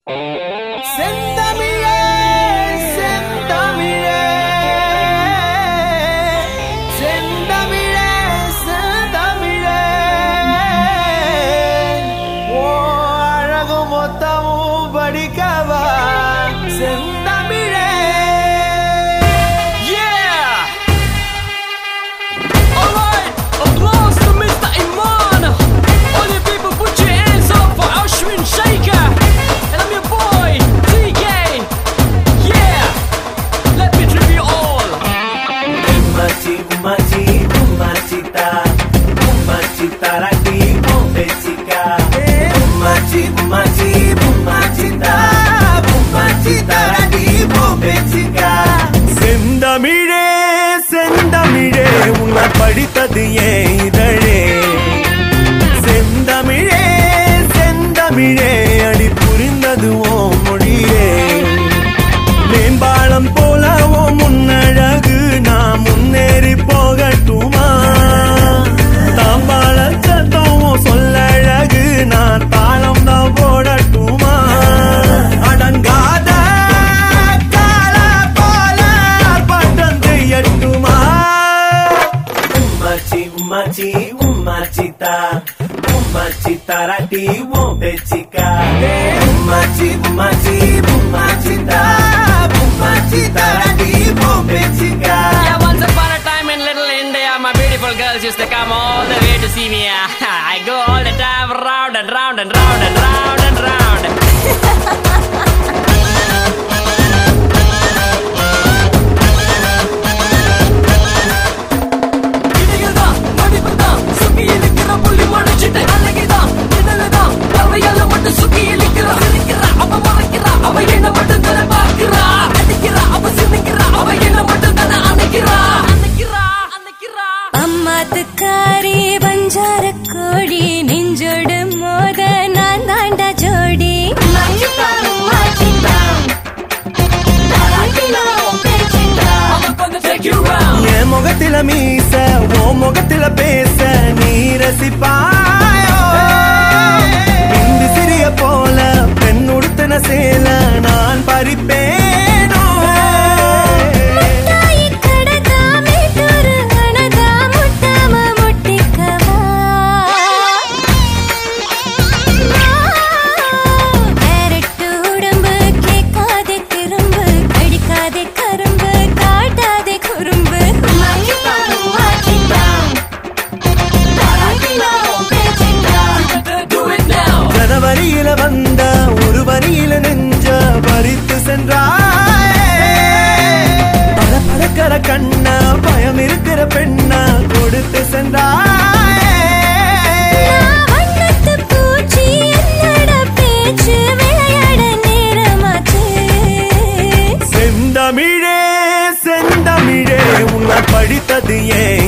செந்தமிழே செந்தமிழே செந்தமிழே செந்தமிழே ஓ அழகு மொத்தமும் படிக்கவா செந்தமிழே. செந்தமிழே செந்தமிழே உன்னை படித்தது ஏன் இதழே, செந்தமிழே செந்தமிழே அடி புரிந்தது ஓ மொழியே, மேம்பாலம் போல ஓ முன்னழகு நான் முன்னேறி போகட்டுமா, தாம்பாள சத்தம் சொல்லழகு நான் தாளம் தான் போடட்டுமா, அடங்காத கால போல பட்டம் செய்யட்டுமா. உம்மாச்சி உம்மாச்சி உம்மாச்சித்தா உம்மாச்சித்தாராட்டி ஓ பேச்சிக்கா, உம்மாச்சி உம்மாச்சி உம்மாச்சித்தா உம்மாச்சித்தாராட்டி ஓ பேச்சிக்கா. Yeah, once upon a time in little India, my beautiful girls used to come all the way to see me. I go all the time round and round and round and round and round. அம்மாத்துக்காரி பஞ்சார கோடி நெஞ்சோடு மோத நான் தாண்டா ஜோடி, என் முகத்தில மீச ஓ முகத்தில பேச நீ ரசிப்பாயோ, பிந்து சிறிய போல பெண் உடுத்தின சேல நான் பறிப்பேனோ, ஜனவரியில வந்த ஒரு வரியில நெஞ்ச பறித்து சென்றாய், பல பழக்கிற கண்ண பயம் இருக்கிற பெண்ண கொடுத்து சென்றாய். செந்தமிழே செந்தமிழே உன்னை படித்தது ஏன்